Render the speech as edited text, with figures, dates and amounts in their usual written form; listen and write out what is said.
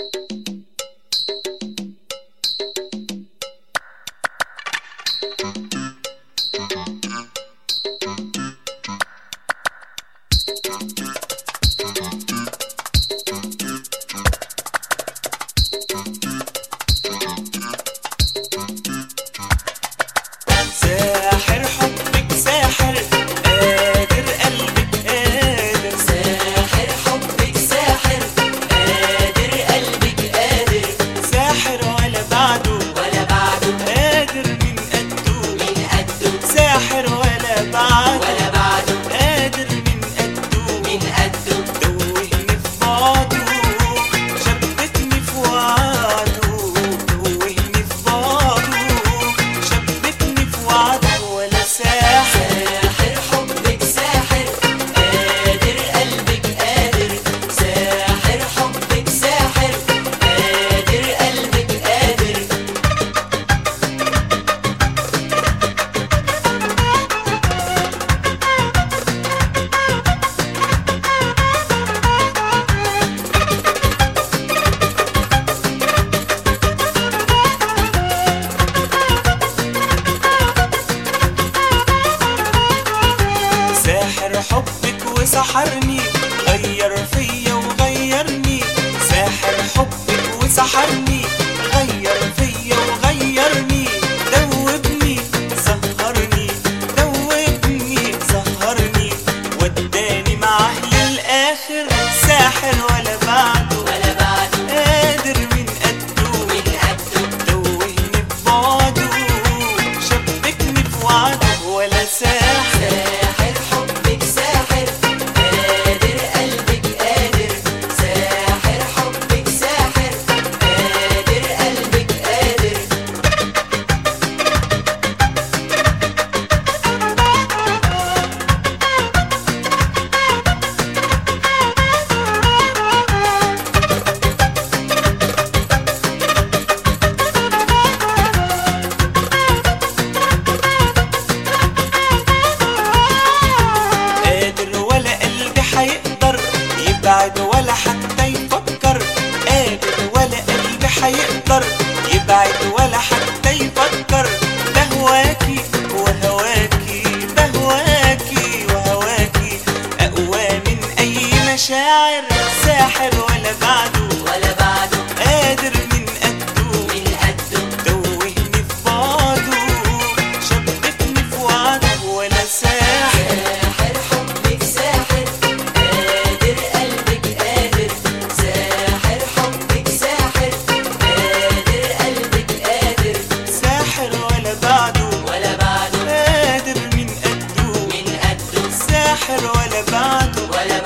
ساحر حبك ساحر قادر قلبك قادر ساحر حبك ساحر قادر قلبك قادر ساحر ولا بعده ولا بعده قادر من قده من قده ساحر ولا بعده ولا بعده قادر من قده من قده توهني في بعضه شبكني في وعده توهني في بعضه شبكني في وعده ولا ساحر ساحر حبك ساحر قادر قلبك قادر ساحر حبك ساحر قادر قلبك قادر ساحر حبك وسحرني غير فيا وغيرني ساحر حبك وسحرني غير فيا وغيرني دوبني سهرني دوبني سهرني وداني معاه للآخر ساحر ولا بعده ولا بعده قادر من قده من قده توهني ببعده شبكني في وعده ولا ساحر ساحر حبك ساحر قادر قلبك قادر ساحر حبك ساحر قادر قلبك قادر قادر ولا قلبي هيقدر يبعد ولا حتى يفكر قادر ولا قلبي هيقدر يبعد ولا حتى يفكر بهواكي وهواكي بهواكي وهواكي أقوى من أي مشاعر ساحر ولا بعده ولا بعده قادر من قده من قده توهني في بعضه شبكني في وعده ولا ساحر ساحر حبك ساحر قادر قلبك قادر ساحر حبك ساحر قادر قلبك قادر ساحر ولا بعده ولا بعده قادر من قده من قده ساحر ولا بعده ولا